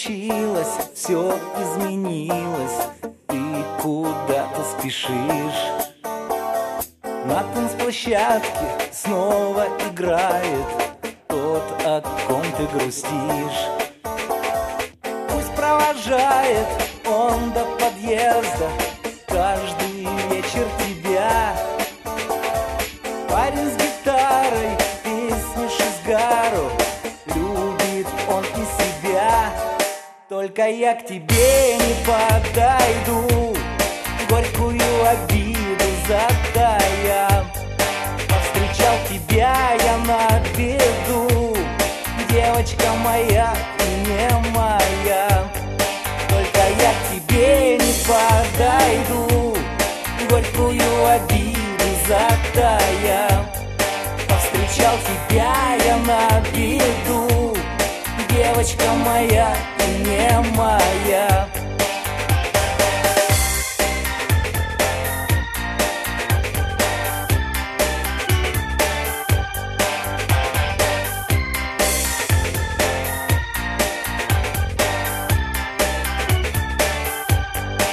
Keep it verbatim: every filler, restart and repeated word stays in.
случилось, все изменилось, ты куда-то спешишь. На танцплощадке снова играет тот, о ком ты грустишь. Пусть провожает он до подъезда каждый вечер тебя. Парень с гитарой, песни Шизгару, любит он и себя. Только я к тебе не подойду, горькую обиду задая. Повстречал тебя я на беду, девочка моя и не моя. Только я к тебе не подойду, горькую обиду задая. Повстречал тебя я на беду, девочка моя и не моя.